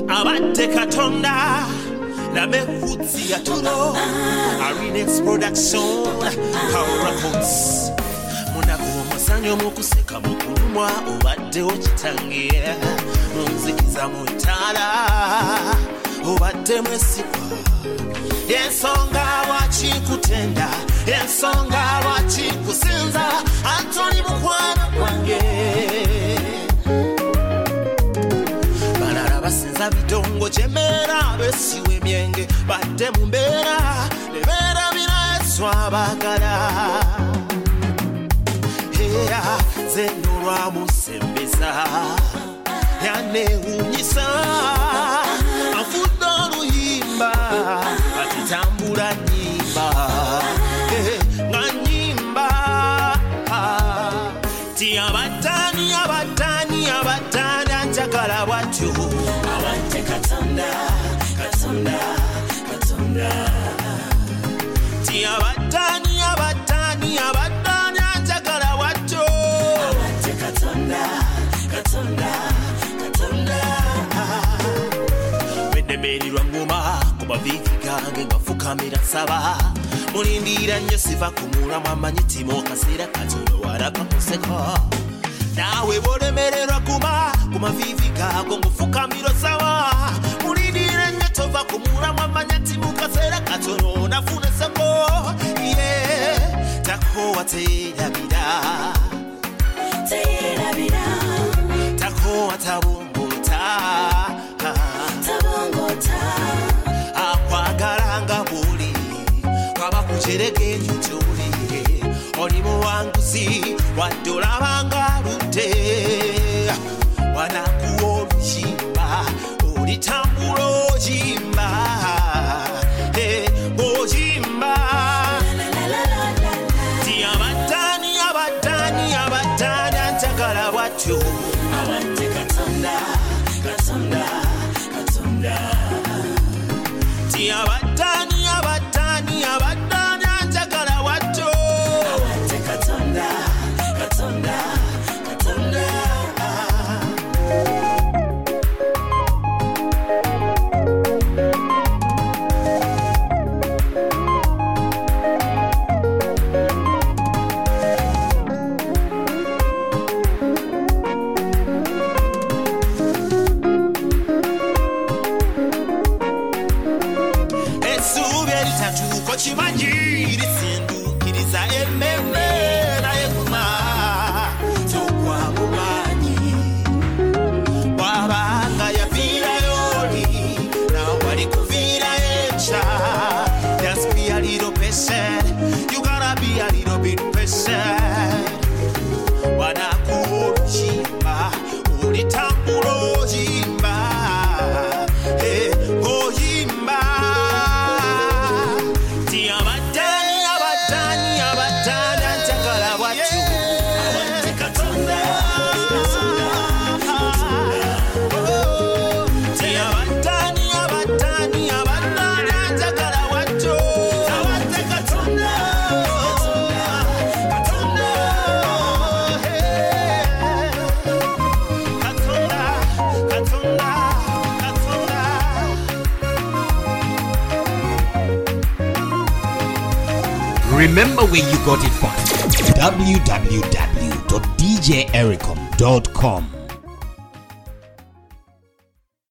Abate Katonda La Mehutsi Aturo Arinex Production Power Records Munako Masanyo Mukuseka Mukulumwa Obade Ochitangie Munzikiza Mutala Obade Mwesipa Ensonga wachikutenda Ensonga wachikusinza Antoni Mukwana Kwange Basinza bidongo chemera besiwe myenge bate mumbera lebera binaswa bagala heya zenurwa musembeza yane unyisa afudo ruhimba atitambura nyimba nganyimba ti abatani anjakala watu Abate Katonda ti abatani anjakala watu Abate Katonda Benemerirwa ngoma kuba vivigange ngafukamira saba mulindira nnyo siva kumura mwamanyitimo kasera katono warakamuseko nawe bolemererwa kuma vivika ngufukamiro sawa mulindire nnyo tova kumura mwamanyitimo kasera katono nafuna sako takowa teyabira takowa tabongota akwagaranga buli kwaba kuchereke nyutuli olimo wanguzi wadola bangalute wanakuo jimba ulitambulo jimba ojimba ti abatani antakala watu Abate Katonda ti abatani antakala watu Abate Katonda Chimanjiri sindu kiriza ememe na ekuma tokwa mumanyi wabanga ya vira yoli na wali kuvira echa just be a little patient you gotta be a little bit patient wanakuojimba ulitambulo jimba ojimba Remember where you got it from. www.djericom.com